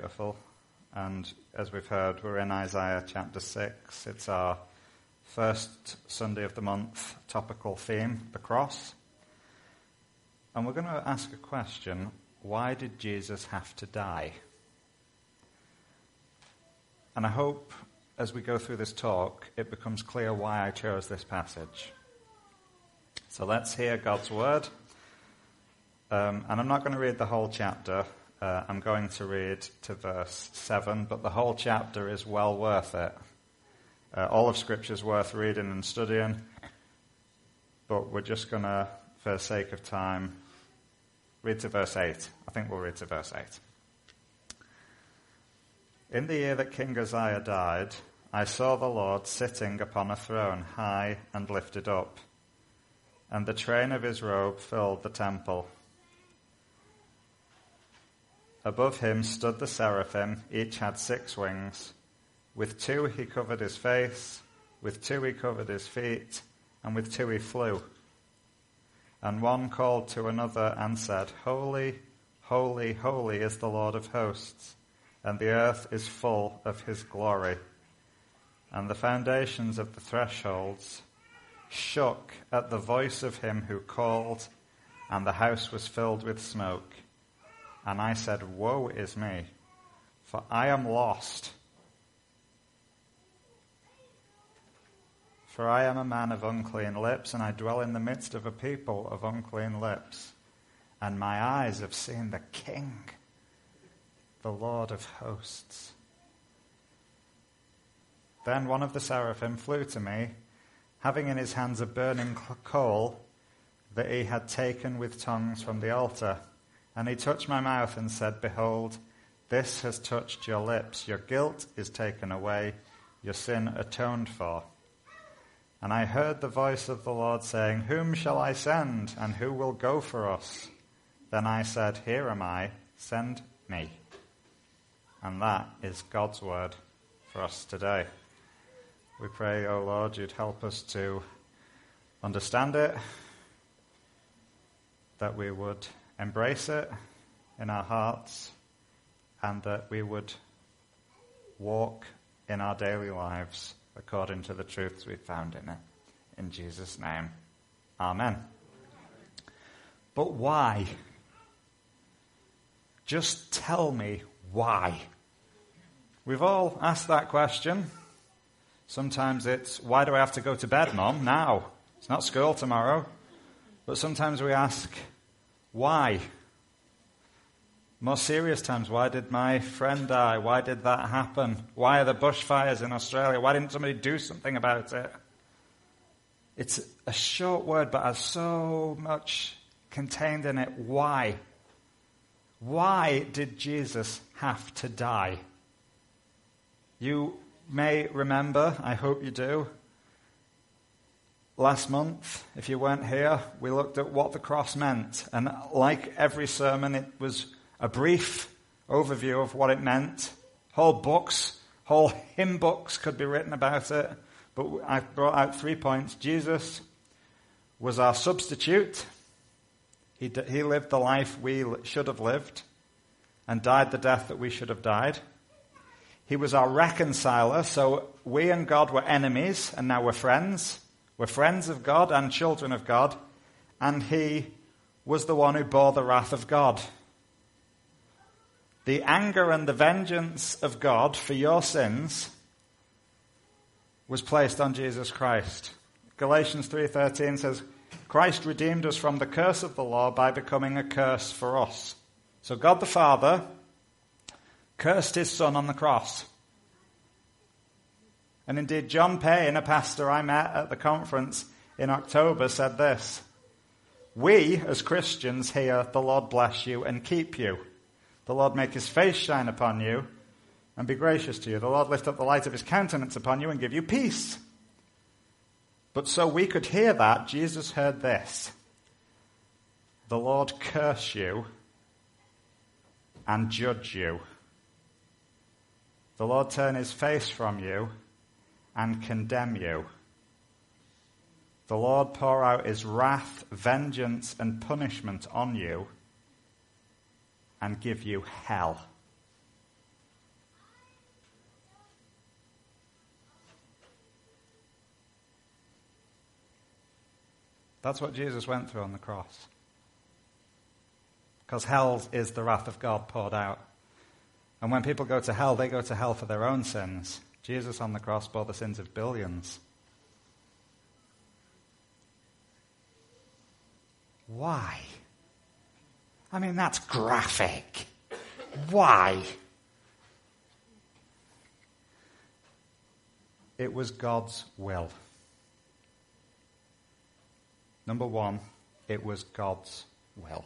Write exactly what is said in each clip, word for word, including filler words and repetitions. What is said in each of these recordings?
beautiful. And as we've heard, we're in Isaiah chapter six. It's our first Sunday of the month topical theme, the cross. And we're going to ask a question: why did Jesus have to die? And I hope as we go through this talk, it becomes clear why I chose this passage. So let's hear God's word. Um, and I'm not going to read the whole chapter. Uh, I'm going to read to verse seven, but the whole chapter is well worth it. Uh, all of Scripture is worth reading and studying, but we're just going to, for the sake of time, read to verse eight. I think we'll read to verse eight. In the year that King Uzziah died, I saw the Lord sitting upon a throne, high and lifted up, and the train of his robe filled the temple. Above him stood the seraphim, each had six wings. With two he covered his face, with two he covered his feet, and with two he flew. And one called to another and said, Holy, holy, holy is the Lord of hosts, and the earth is full of his glory. And the foundations of the thresholds shook at the voice of him who called, and the house was filled with smoke. And I said, Woe is me, for I am lost. For I am a man of unclean lips, and I dwell in the midst of a people of unclean lips. And my eyes have seen the King, the Lord of hosts. Then one of the seraphim flew to me, having in his hands a burning coal that he had taken with tongues from the altar. And he touched my mouth and said, Behold, this has touched your lips. Your guilt is taken away, your sin atoned for. And I heard the voice of the Lord saying, Whom shall I send, and who will go for us? Then I said, Here am I, send me. And that is God's word for us today. We pray, O Lord, you'd help us to understand it, that we would embrace it in our hearts, and that we would walk in our daily lives according to the truths we've found in it. In Jesus' name, amen. But why? Just tell me why. We've all asked that question. Sometimes it's, why do I have to go to bed, Mum? Now. It's not school tomorrow. But sometimes we ask, why? More serious times, why did my friend die? Why did that happen? Why are the bushfires in Australia? Why didn't somebody do something about it? It's a short word, but has so much contained in it. Why? Why did Jesus have to die? You may remember, I hope you do, last month, if you weren't here, we looked at what the cross meant. And like every sermon, it was a brief overview of what it meant. Whole books, whole hymn books could be written about it. But I brought out three points. Jesus was our substitute. He, d- he lived the life we should have lived and died the death that we should have died. He was our reconciler, so we and God were enemies, and now we're friends. We're friends of God and children of God, and he was the one who bore the wrath of God. The anger and the vengeance of God for your sins was placed on Jesus Christ. Galatians three thirteen says, Christ redeemed us from the curse of the law by becoming a curse for us. So God the Father cursed his Son on the cross. And indeed, John Payne, a pastor I met at the conference in October, said this: We, as Christians, hear, the Lord bless you and keep you. The Lord make his face shine upon you and be gracious to you. The Lord lift up the light of his countenance upon you and give you peace. But so we could hear that, Jesus heard this: The Lord curse you and judge you. The Lord turn his face from you and condemn you. The Lord pour out his wrath, vengeance, and punishment on you and give you hell. That's what Jesus went through on the cross. Because hell is the wrath of God poured out. And when people go to hell, they go to hell for their own sins. Jesus on the cross bore the sins of billions. Why? I mean, that's graphic. Why? It was God's will. Number one, it was God's will.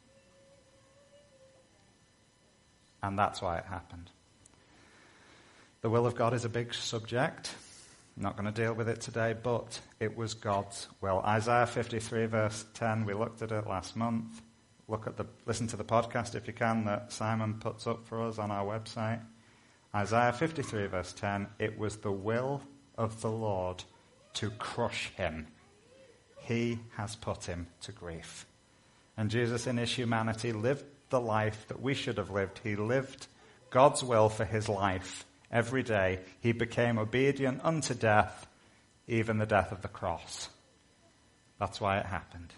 And that's why it happened. The will of God is a big subject. I'm not going to deal with it today, but it was God's will. Isaiah fifty-three, verse ten, we looked at it last month. Look at the, listen to the podcast if you can that Simon puts up for us on our website. Isaiah fifty-three, verse ten, it was the will of the Lord to crush him. He has put him to grief. And Jesus in his humanity lived the life that we should have lived. He lived God's will for his life every day. He became obedient unto death, even the death of the cross. That's why it happened.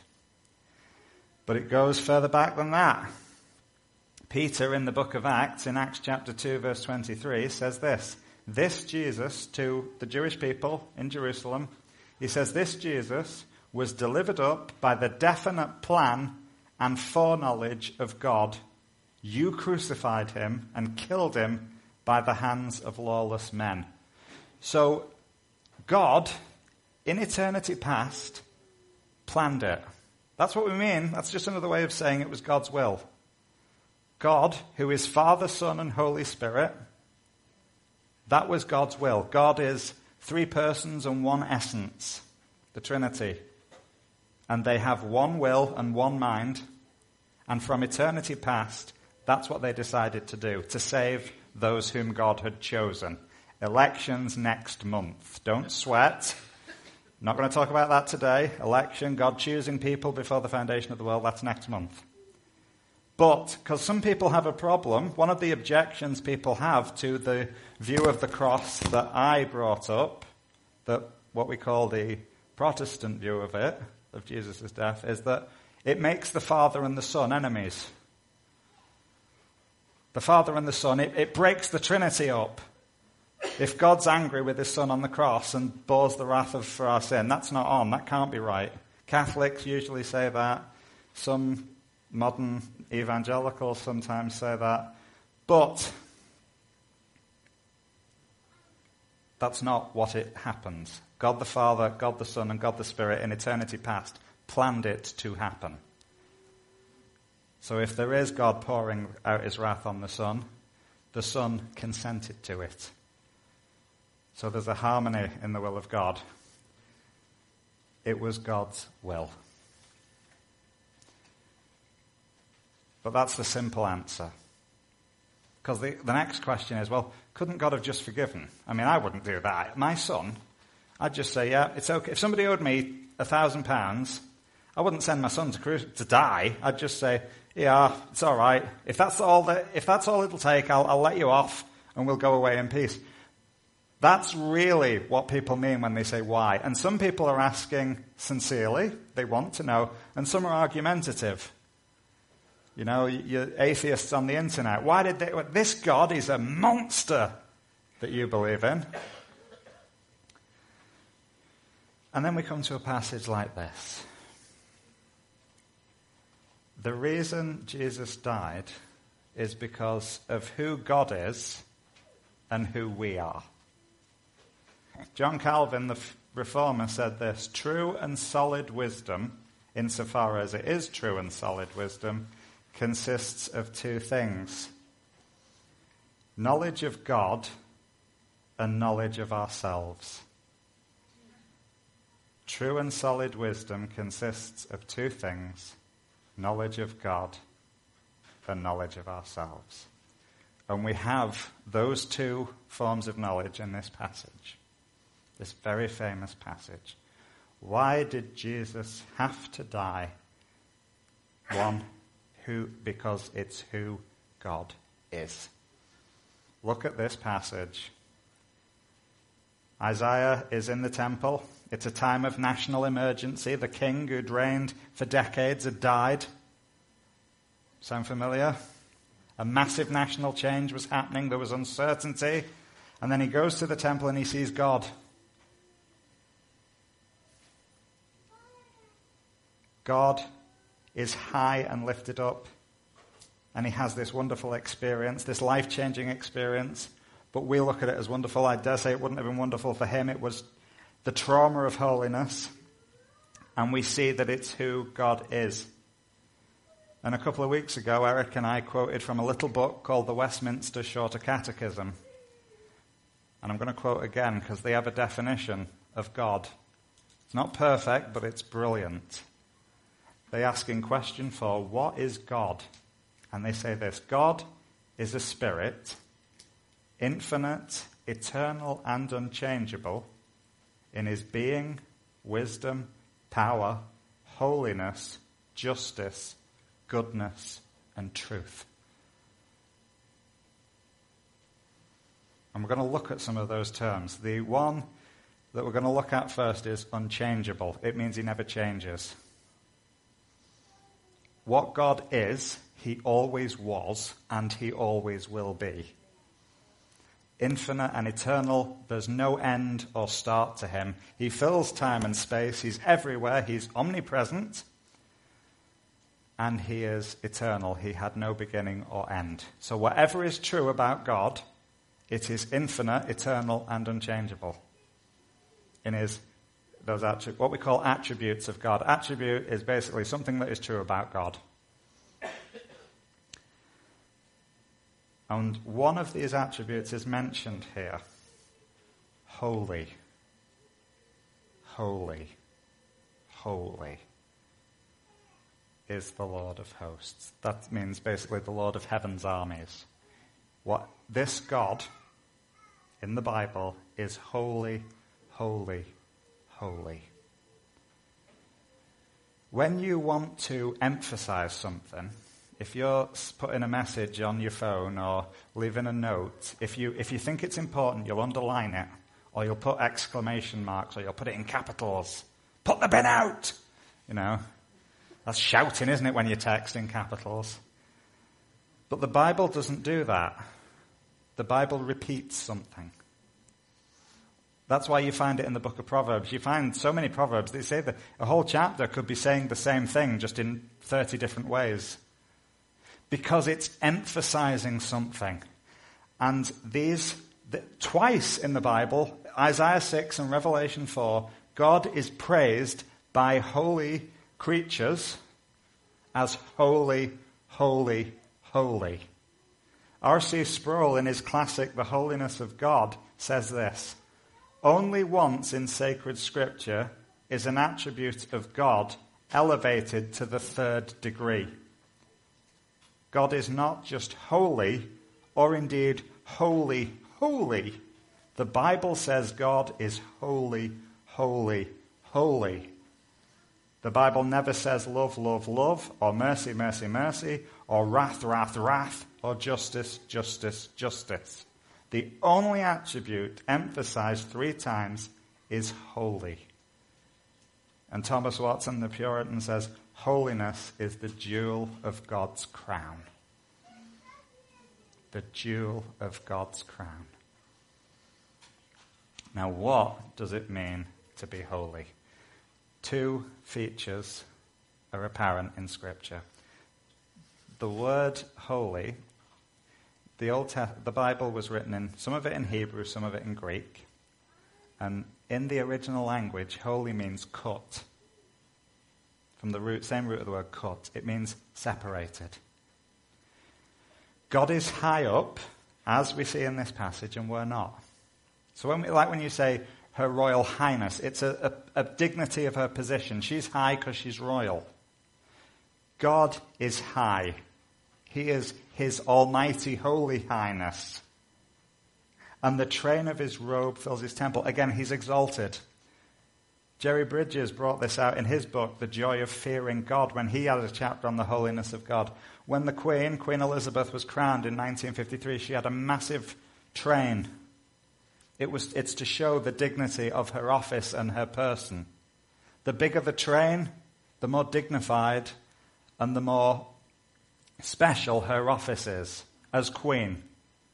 But it goes further back than that. Peter in the book of Acts, in Acts chapter two, verse twenty-three, says this. This Jesus, to the Jewish people in Jerusalem, he says, this Jesus was delivered up by the definite plan and foreknowledge of God. You crucified him and killed him by the hands of lawless men. So God, in eternity past, planned it. That's what we mean. That's just another way of saying it was God's will. God, who is Father, Son, and Holy Spirit, that was God's will. God is three persons and one essence, the Trinity. And they have one will and one mind. And from eternity past, that's what they decided to do, to save those whom God had chosen. Elections next month. Don't sweat. Not going to talk about that today. Election, God choosing people before the foundation of the world, that's next month. But, because some people have a problem, one of the objections people have to the view of the cross that I brought up, that what we call the Protestant view of it, of Jesus' death, is that it makes the Father and the Son enemies. The Father and the Son, it, it breaks the Trinity up. If God's angry with his Son on the cross and bores the wrath of for our sin, that's not on. That can't be right. Catholics usually say that. Some modern evangelicals sometimes say that. But that's not what it happens. God the Father, God the Son, and God the Spirit in eternity past planned it to happen. So if there is God pouring out his wrath on the Son, the Son consented to it. So there's a harmony in the will of God. It was God's will. But that's the simple answer. Because the, the next question is, well, couldn't God have just forgiven? I mean, I wouldn't do that. My son, I'd just say, yeah, it's okay. If somebody owed me a thousand pounds, I wouldn't send my son to cru- to die. I'd just say, yeah, it's all right. If that's all that, if that's all it'll take, I'll, I'll let you off, and we'll go away in peace. That's really what people mean when they say why. And some people are asking sincerely; they want to know, and some are argumentative. You know, you atheists on the internet. Why did they? This God is a monster that you believe in. And then we come to a passage like this. The reason Jesus died is because of who God is and who we are. John Calvin, the reformer, said this: true and solid wisdom, insofar as it is true and solid wisdom, consists of two things: knowledge of God and knowledge of ourselves. True and solid wisdom consists of two things: knowledge of God and knowledge of ourselves. And we have those two forms of knowledge in this passage, this very famous passage. Why did Jesus have to die? One, who, because it's who God is. Look at this passage. Isaiah is in the temple. It's a time of national emergency. The king who'd reigned for decades had died. Sound familiar? A massive national change was happening. There was uncertainty. And then he goes to the temple and he sees God. God is high and lifted up. And he has this wonderful experience, this life-changing experience. But we look at it as wonderful. I dare say it wouldn't have been wonderful for him. It was the trauma of holiness. And we see that it's who God is. And a couple of weeks ago, Eric and I quoted from a little book called the Westminster Shorter Catechism. And I'm going to quote again because they have a definition of God. It's not perfect, but it's brilliant. They ask in question four, what is God? And they say this: God is a spirit, infinite, eternal, and unchangeable in his being, wisdom, power, holiness, justice, goodness, and truth. And we're going to look at some of those terms. The one that we're going to look at first is unchangeable. It means he never changes. What God is, he always was, and he always will be. Infinite and eternal, there's no end or start to him. He fills time and space, he's everywhere, he's omnipresent, and he is eternal. He had no beginning or end. So whatever is true about God, it is infinite, eternal, and unchangeable. In his those attri- what we call attributes of God. Attribute is basically something that is true about God. And one of these attributes is mentioned here. Holy. Holy. Holy is the Lord of hosts. That means basically the Lord of heaven's armies. What this God in the Bible is holy, holy, holy. When you want to emphasize something, if you're putting a message on your phone or leaving a note, if you if you think it's important, you'll underline it, or you'll put exclamation marks, or you'll put it in capitals. Put the bin out! You know, that's shouting, isn't it, when you text in capitals? But the Bible doesn't do that. The Bible repeats something. That's why you find it in the book of Proverbs. You find so many Proverbs, they say that a whole chapter could be saying the same thing, just in thirty different ways. Because it's emphasizing something. And these, the, twice in the Bible, Isaiah six and Revelation four, God is praised by holy creatures as holy, holy, holy. R C Sproul, in his classic The Holiness of God, says this: only once in sacred scripture is an attribute of God elevated to the third degree. God is not just holy, or indeed holy, holy. The Bible says God is holy, holy, holy. The Bible never says love, love, love, or mercy, mercy, mercy, or wrath, wrath, wrath, or justice, justice, justice. The only attribute emphasized three times is holy. And Thomas Watson, the Puritan, says, holiness is the jewel of God's crown. The jewel of God's crown. Now, what does it mean to be holy? Two features are apparent in Scripture. The word holy, the Old Te- the Bible was written in, some of it in Hebrew, some of it in Greek. And in the original language, holy means cut. From the root, same root of the word cut. It means separated. God is high up, as we see in this passage, and we're not. So when we, like when you say Her Royal Highness, it's a, a, a dignity of her position. She's high because she's royal. God is high. He is His Almighty Holy Highness. And the train of His robe fills His temple. Again, He's exalted. Jerry Bridges brought this out in his book, The Joy of Fearing God, when he had a chapter on the holiness of God. When the Queen, Queen Elizabeth, was crowned in nineteen fifty-three, she had a massive train. It was, it's to show the dignity of her office and her person. The bigger the train, the more dignified and the more special her office is as queen.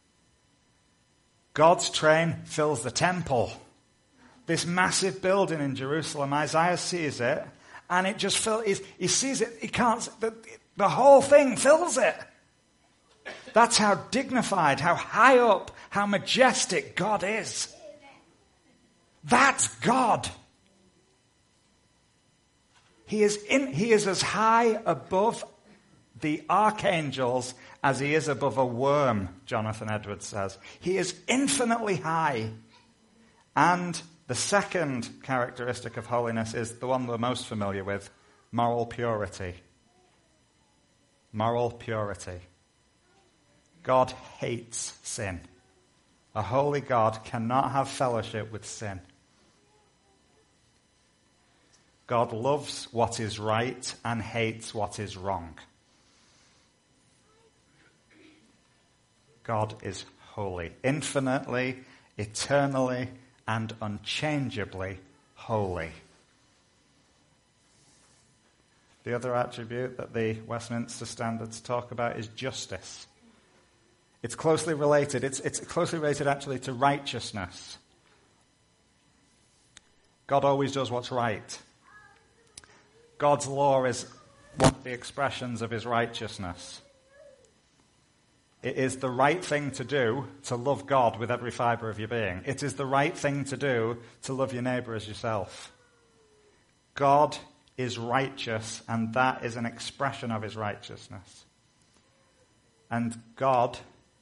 God's train fills the temple. This massive building in Jerusalem, Isaiah sees it, and it just fills, he sees it, he can't, the, the whole thing fills it. That's how dignified, how high up, how majestic God is. That's God. He is in, he is as high above the archangels as he is above a worm, Jonathan Edwards says. He is infinitely high. And the second characteristic of holiness is the one we're most familiar with, moral purity. Moral purity. God hates sin. A holy God cannot have fellowship with sin. God loves what is right and hates what is wrong. God is holy, infinitely, eternally, and unchangeably holy. The other attribute that the Westminster Standards talk about is justice. It's closely related. It's, it's closely related actually to righteousness. God always does what's right. God's law is one of the expressions of his righteousness. It is the right thing to do to love God with every fibre of your being. It is the right thing to do to love your neighbour as yourself. God is righteous, and that is an expression of his righteousness. And God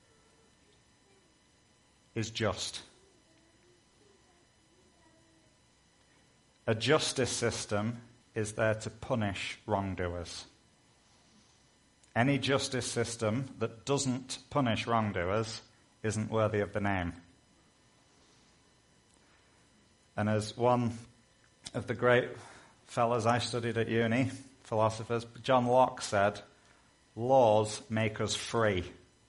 is just. A justice system is there to punish wrongdoers. Any justice system that doesn't punish wrongdoers isn't worthy of the name. And as one of the great fellows I studied at uni, philosophers, John Locke said, laws make us free.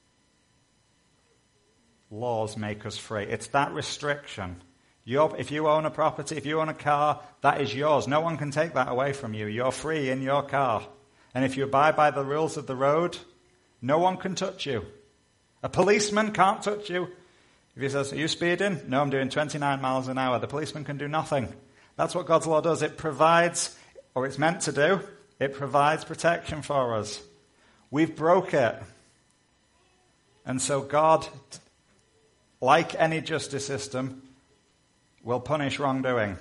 Laws make us free. It's that restriction. You're, if you own a property, if you own a car, that is yours. No one can take that away from you. You're free in your car. And if you abide by the rules of the road, no one can touch you. A policeman can't touch you. If he says, are you speeding? No, I'm doing twenty-nine miles an hour. The policeman can do nothing. That's what God's law does. It provides, or it's meant to do, it provides protection for us. We've broke it. And so God, like any justice system, will punish wrongdoing.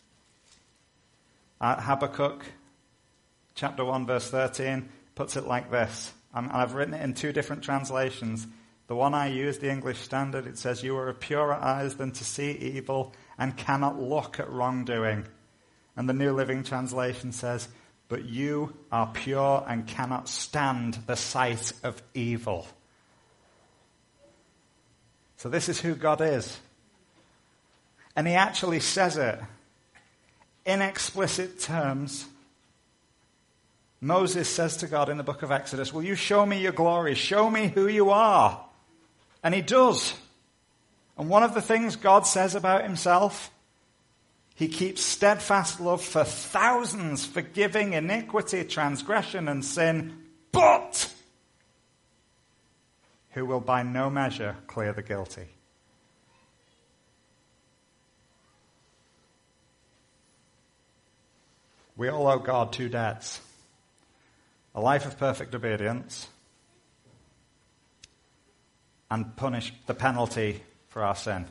Uh, Habakkuk chapter one, verse thirteen, puts it like this. And I've written it in two different translations. The one I use, the English Standard, it says, you are of purer eyes than to see evil and cannot look at wrongdoing. And the New Living Translation says, but you are pure and cannot stand the sight of evil. So this is who God is. And he actually says it in explicit terms. Moses says to God in the book of Exodus, will you show me your glory? Show me who you are. And he does. And one of the things God says about himself, he keeps steadfast love for thousands, forgiving iniquity, transgression, and sin, but who will by no measure clear the guilty. We all owe God two debts. A life of perfect obedience and punish the penalty for our sin.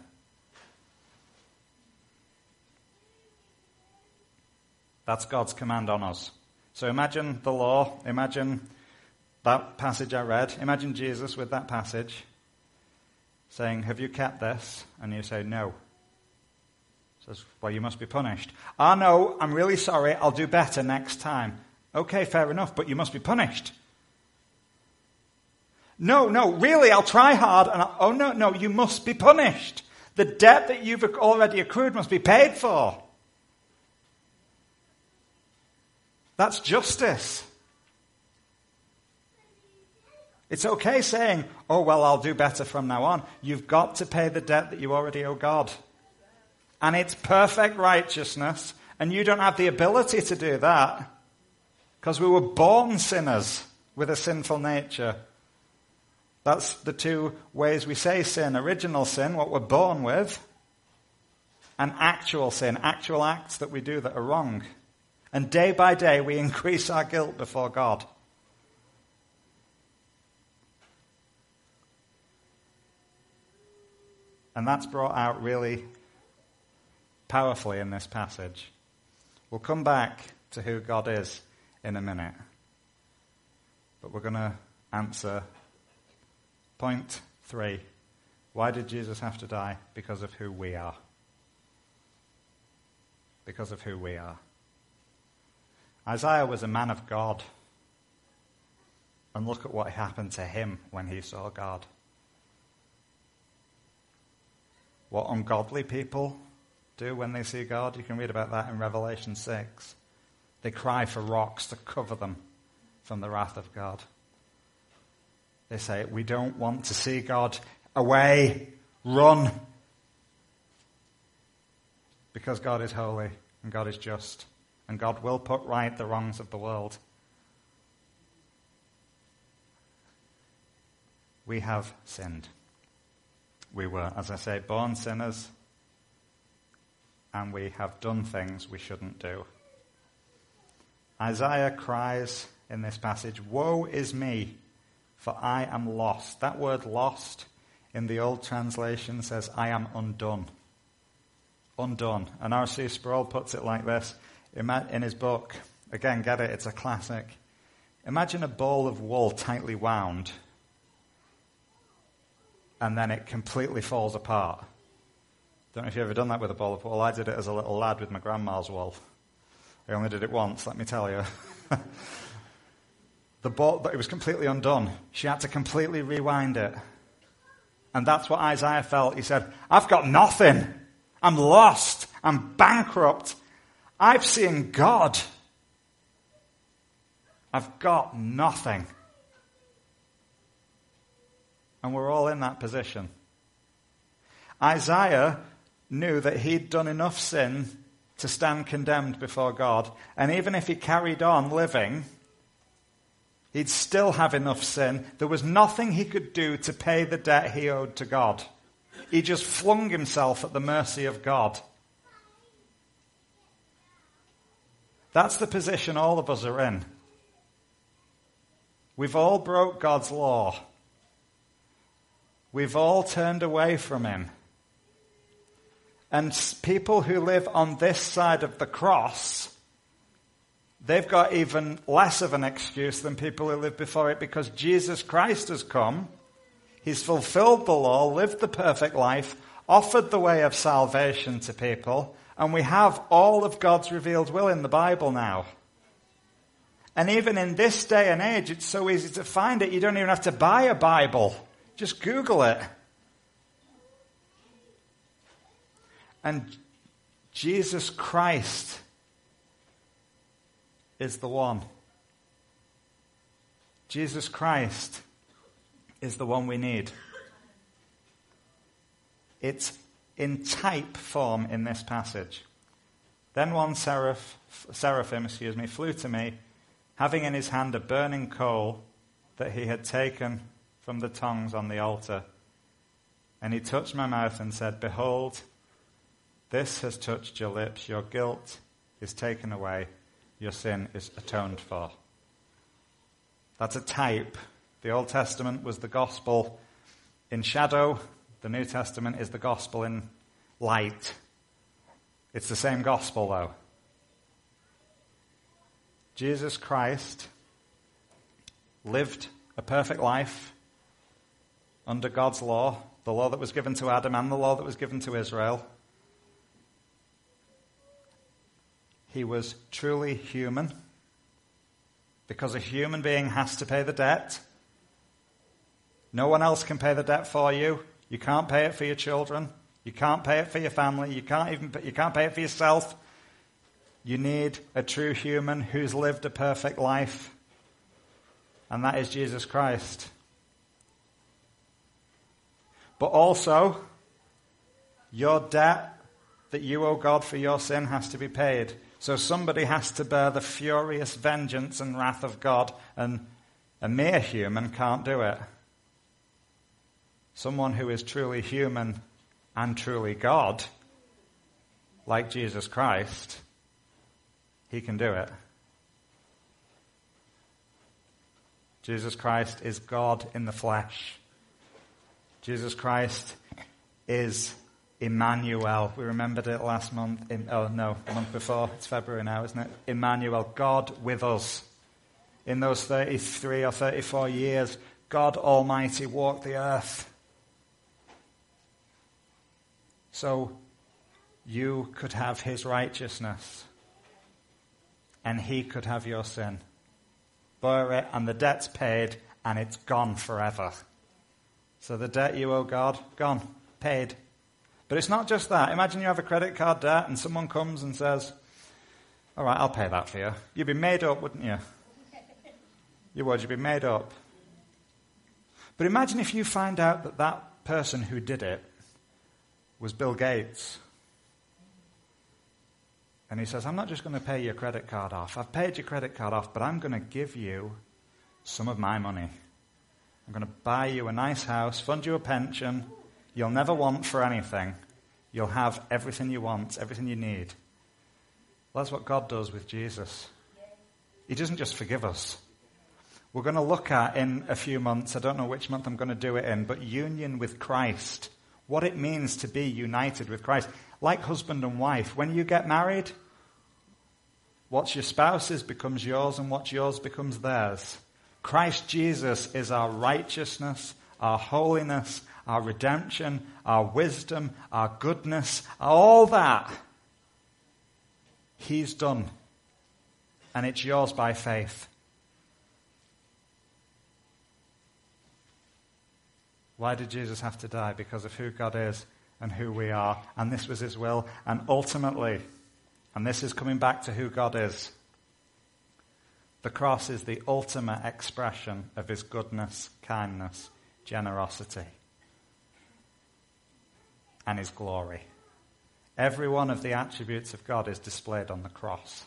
That's God's command on us. So imagine the law, imagine that passage I read, imagine Jesus with that passage saying, have you kept this? And you say, no. He says, well, you must be punished. Ah, no, I'm really sorry, I'll do better next time. Okay, fair enough, but you must be punished. No, no, really, I'll try hard. And I'll, oh, no, no, you must be punished. The debt that you've already accrued must be paid for. That's justice. It's okay saying, oh, well, I'll do better from now on. You've got to pay the debt that you already owe God. And it's perfect righteousness, and you don't have the ability to do that because we were born sinners with a sinful nature. That's the two ways we say sin. Original sin, what we're born with, and actual sin, actual acts that we do that are wrong. And day by day, we increase our guilt before God. And that's brought out really powerfully in this passage. We'll come back to who God is in a minute. But we're going to answer point three. Why did Jesus have to die? Because of who we are. Because of who we are. Isaiah was a man of God. And look at what happened to him when he saw God. What ungodly people do when they see God. You can read about that in Revelation six. They cry for rocks to cover them from the wrath of God. They say, we don't want to see God. Away, run. Because God is holy and God is just. And God will put right the wrongs of the world. We have sinned. We were, as I say, born sinners, and we have done things we shouldn't do. Isaiah cries in this passage, woe is me, for I am lost. That word lost in the old translation says, I am undone. Undone. And R C Sproul puts it like this in his book. Again, get it, it's a classic. Imagine a ball of wool tightly wound, and then it completely falls apart. Don't know if you've ever done that with a ball of wool. I did it as a little lad with my grandma's wool. I only did it once, let me tell you. The ball, but it was completely undone. She had to completely rewind it. And that's what Isaiah felt. He said, I've got nothing. I'm lost. I'm bankrupt. I've seen God. I've got nothing. And we're all in that position. Isaiah knew that he'd done enough sin to stand condemned before God. And even if he carried on living, he'd still have enough sin. There was nothing he could do to pay the debt he owed to God. He just flung himself at the mercy of God. That's the position all of us are in. We've all broke God's law. We've all turned away from him. And people who live on this side of the cross, they've got even less of an excuse than people who lived before it, because Jesus Christ has come. He's fulfilled the law, lived the perfect life, offered the way of salvation to people, and we have all of God's revealed will in the Bible now. And even in this day and age, it's so easy to find it. You don't even have to buy a Bible. Just Google it. And Jesus Christ is the one. Jesus Christ is the one we need. It's in type form in this passage. Then one seraph, seraphim, excuse me, flew to me, having in his hand a burning coal that he had taken from the tongs on the altar. And he touched my mouth and said, behold, this has touched your lips. Your guilt is taken away. Your sin is atoned for. That's a type. The Old Testament was the gospel in shadow. The New Testament is the gospel in light. It's the same gospel, though. Jesus Christ lived a perfect life under God's law, the law that was given to Adam and the law that was given to Israel. He was truly human, because a human being has to pay the debt. No one else can pay the debt for you. You can't pay it for your children. You can't pay it for your family. You can't even you can't pay it for yourself. You need a true human who's lived a perfect life. And that is Jesus Christ. But also, your debt that you owe God for your sin has to be paid. So somebody has to bear the furious vengeance and wrath of God, and a mere human can't do it. Someone who is truly human and truly God, like Jesus Christ, he can do it. Jesus Christ is God in the flesh. Jesus Christ is Emmanuel. We remembered it last month. In, oh, no, a month before. It's February now, isn't it? Emmanuel, God with us. In those thirty-three or thirty-four years, God Almighty walked the earth. So you could have his righteousness, and he could have your sin. Bear it, and the debt's paid, and it's gone forever. So the debt you owe God, gone, paid. But it's not just that. Imagine you have a credit card debt and someone comes and says, all right, I'll pay that for you. You'd be made up, wouldn't you? You would, you'd be made up. But imagine if you find out that that person who did it was Bill Gates. And he says, I'm not just going to pay your credit card off. I've paid your credit card off, but I'm going to give you some of my money. I'm going to buy you a nice house, fund you a pension. You'll never want for anything. You'll have everything you want, everything you need. Well, that's what God does with Jesus. He doesn't just forgive us. We're going to look at in a few months, I don't know which month I'm going to do it in, but union with Christ. What it means to be united with Christ. Like husband and wife. When you get married, what's your spouse's becomes yours, and what's yours becomes theirs. Christ Jesus is our righteousness, our holiness, our redemption, our wisdom, our goodness, all that. He's done. And it's yours by faith. Why did Jesus have to die? Because of who God is and who we are. And this was his will. And ultimately, and this is coming back to who God is, the cross is the ultimate expression of his goodness, kindness, generosity, and his glory. Every one of the attributes of God is displayed on the cross.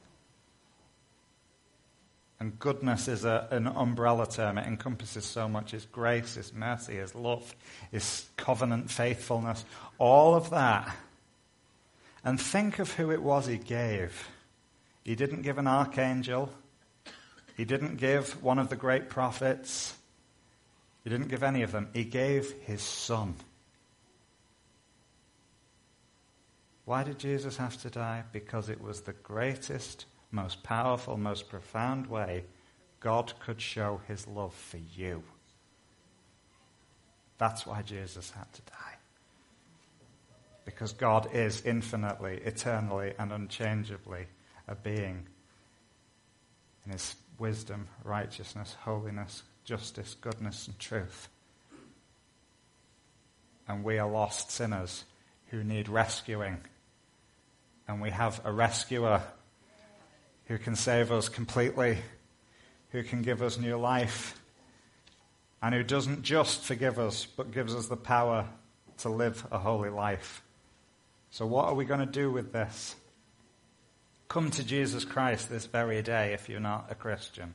And goodness is a, an umbrella term. It encompasses so much. His grace, his mercy, his love, his covenant faithfulness, all of that. And think of who it was he gave. He didn't give an archangel. He didn't give one of the great prophets. He didn't give any of them. He gave his son. Why did Jesus have to die? Because it was the greatest, most powerful, most profound way God could show his love for you. That's why Jesus had to die. Because God is infinitely, eternally, and unchangeably a being in his wisdom, righteousness, holiness, justice, goodness, and truth. And we are lost sinners who need rescuing. And we have a rescuer who can save us completely, who can give us new life, and who doesn't just forgive us, but gives us the power to live a holy life. So what are we going to do with this? Come to Jesus Christ this very day if you're not a Christian.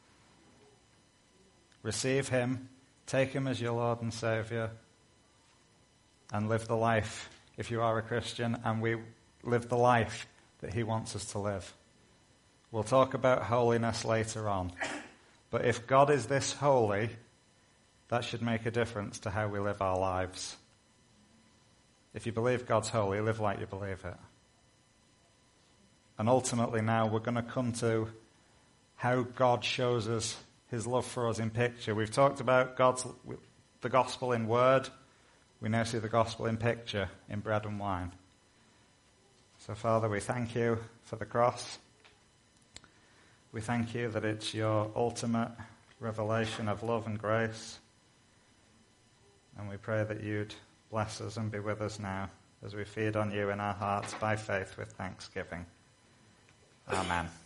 Receive him, take him as your Lord and Savior, and live the life if you are a Christian, and we live the life that he wants us to live. We'll talk about holiness later on. But if God is this holy, that should make a difference to how we live our lives. If you believe God's holy, live like you believe it. And ultimately now we're going to come to how God shows us his love for us in picture. We've talked about God's the gospel in word. We now see the gospel in picture, in bread and wine. So, Father, we thank you for the cross. We thank you that it's your ultimate revelation of love and grace. And we pray that you'd bless us and be with us now as we feed on you in our hearts by faith with thanksgiving. Amen.